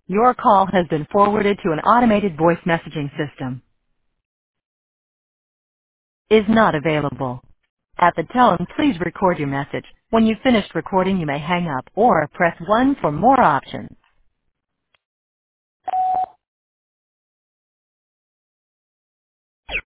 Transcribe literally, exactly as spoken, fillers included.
Your call has been forwarded to an automated voice messaging system. Is not available. At the tone, please record your message. When you've finished recording, you may hang up or press one for more options.